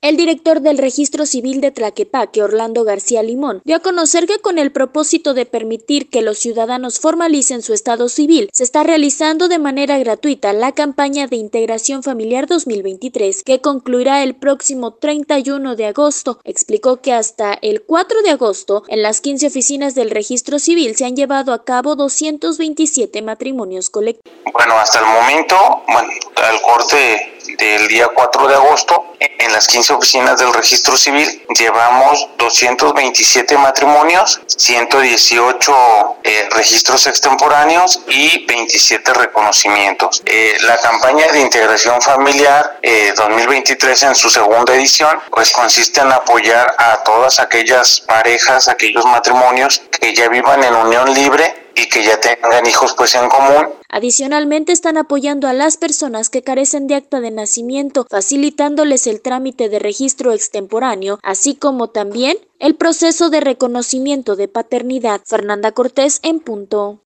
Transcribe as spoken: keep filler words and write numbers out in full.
El director del Registro Civil de Tlaquepaque, Orlando García Limón, dio a conocer que con el propósito de permitir que los ciudadanos formalicen su estado civil, se está realizando de manera gratuita la campaña de Integración Familiar dos mil veintitrés, que concluirá el próximo treinta y uno de agosto. Explicó que hasta el cuatro de agosto, en las quince oficinas del Registro Civil se han llevado a cabo doscientos veintisiete matrimonios colectivos. Bueno, hasta el momento, bueno, al corte del día cuatro de agosto, en las quince oficinas del Registro Civil llevamos doscientos veintisiete matrimonios, ciento dieciocho eh, registros extemporáneos y veintisiete reconocimientos. Eh, la campaña de integración familiar eh, dos mil veintitrés en su segunda edición, pues consiste en apoyar a todas aquellas parejas, aquellos matrimonios que ya vivan en unión libre y que ya tengan hijos pues en común. Adicionalmente están apoyando a las personas que carecen de acta de nacimiento, facilitándoles el trámite de registro extemporáneo, así como también el proceso de reconocimiento de paternidad. Fernanda Cortés en punto.